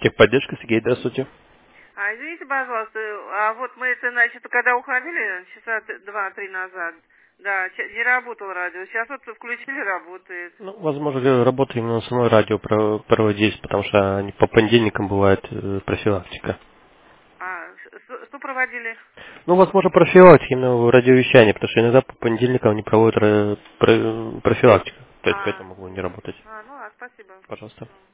Техподдержка, Сергей, здравствуйте. Извините, пожалуйста, а вот мы это, значит, когда уходили, часа 2-3 назад, да, не работал радио, сейчас вот включили, работает. Ну, возможно, работа именно на самой радио проводились, потому что они по понедельникам бывает профилактика. Что проводили? Ну, возможно, профилактика именно в радиовещании, потому что иногда по понедельникам они проводят профилактику, то есть поэтому могу не работать. Ну, спасибо. Пожалуйста.